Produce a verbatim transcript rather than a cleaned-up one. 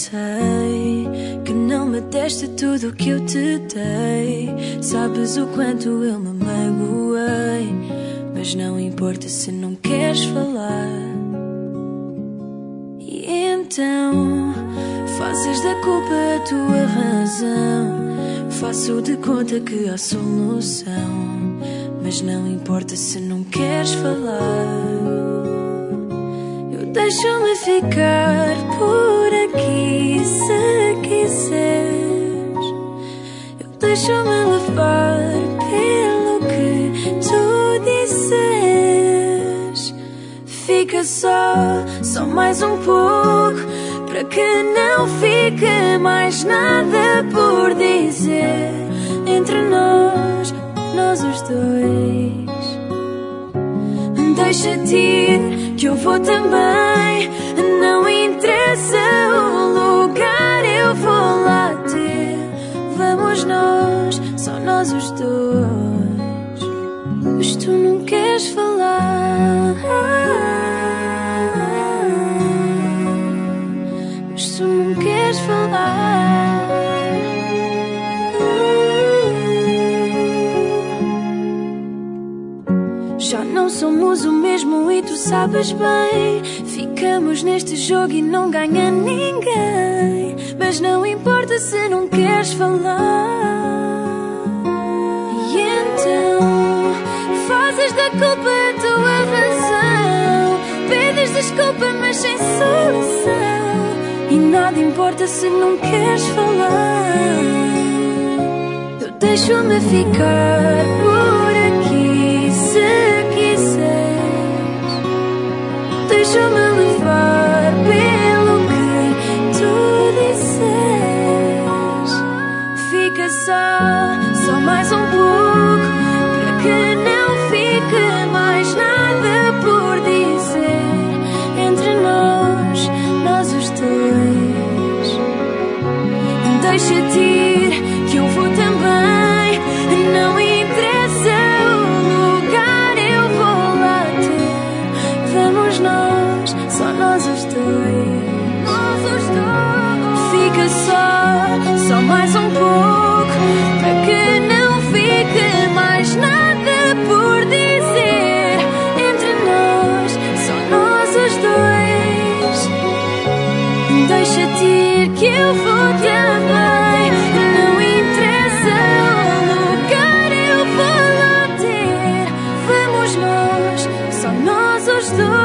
sei que não me deste tudo o que eu te dei. Sabes o quanto eu me magoei, mas não importa se não queres falar. E então fazes da culpa a tua razão. Faço de conta que há solução, mas não importa se não queres falar. Eu deixo-me ficar por aqui se quiseres. Eu deixo-me levar pelo que tu disseres. Fica só, só mais um pouco, para que não fique mais nada por dizer entre nós, nós os dois. Deixa-te ir, que eu vou também. Não interessa o lugar, eu vou lá ter. Vamos nós, só nós os dois. Mas tu não queres falar. Mas tu não queres falar. Já não somos o mesmo e tu sabes bem. Ficamos neste jogo e não ganha ninguém. Mas não importa se não queres falar. E então fazes da culpa a tua razão. Pedes desculpa mas sem solução. E nada importa se não queres falar. Eu deixo-me ficar por aqui se deixa-me levar pelo que tu disseres. Fica só, só mais um pouco, para que não fique mais nada por dizer entre nós, nós os dois. Deixa-te ir, que eu vou também. Não interessa o lugar, eu vou lá ter. Vamos nós, só nós os dois. Nós os dois. Fica só, só mais um pouco, para que não fique mais nada por dizer entre nós, só nós os dois. Deixa-te ir, que eu vou também. Não interessa o lugar, eu vou lá ter. Vamos nós, só nós os dois.